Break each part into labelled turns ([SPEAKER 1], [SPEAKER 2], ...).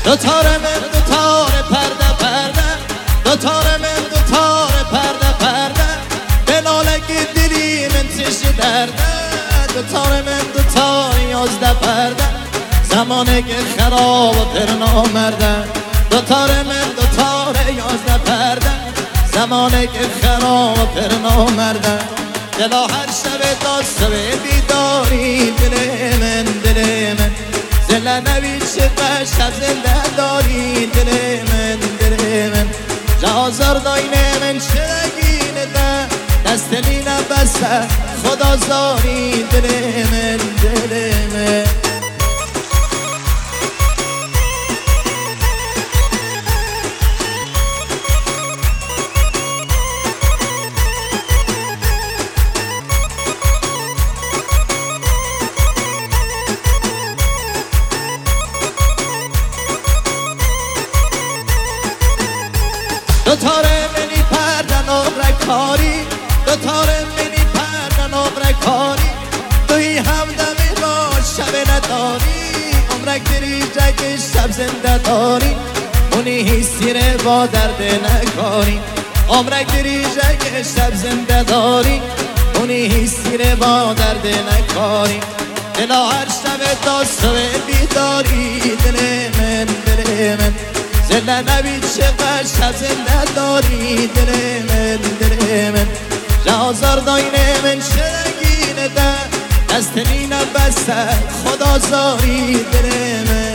[SPEAKER 1] دوتاره من دوتاره پرده پرده دوتاره من دوتاره پرده پرده بلالگی دلی من تشی درده دوتاره من دوتاره 11 پرده زمانه که خراب و پرنا مرده دوتاره من دوتاره 11 پرده زمانه که خراب و پرنا مرده دلا هر شب داسته بیداری دل من زله نوی چقدر شب زنده داری دل من جازار داینه من چرگینه ده دستلی نبسته خدا زاری دل من دوتاره منی پردن عمرکاری دوتاره منی پردن عمرکاری توی همدمی با شب نداری عمرک دری جگ شب زنده داری اونی حسیره با درد نکاری عمرک دری جگ شب زنده داری اونی حسیره با درد نکاری دلا هر شب داسته بیداری دل من زله نبی چقدر شب زنده داری دل من جازار داینه من چرگینه ده دستنی نبسته خدا زاری دل من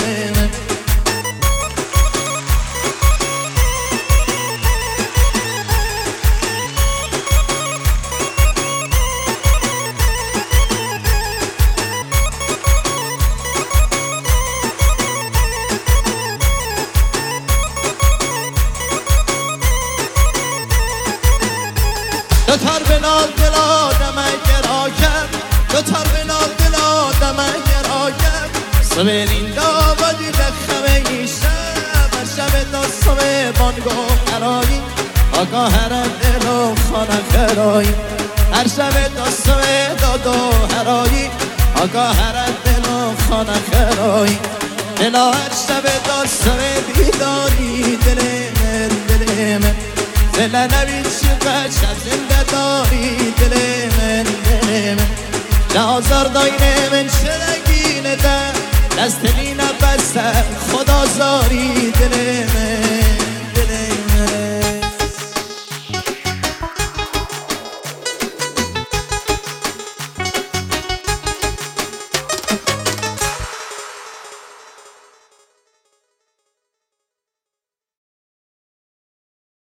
[SPEAKER 1] دوتار بنال دل آدم گرا کرد دوتار بنال دل آدم گرا کرد سویرین داوادی دخمه ای شب داستم بانگو خرایی آقا هر دل و خانه خرایی هر شب داستم دادو هرایی آقا هر دل و خانه خرایی دلا هر شب داستم بیداری دل من زله نبی چقدر شب زنده داری دل من جازار داینه من چرگینه ده دستلی نبسته خدا زاری دل من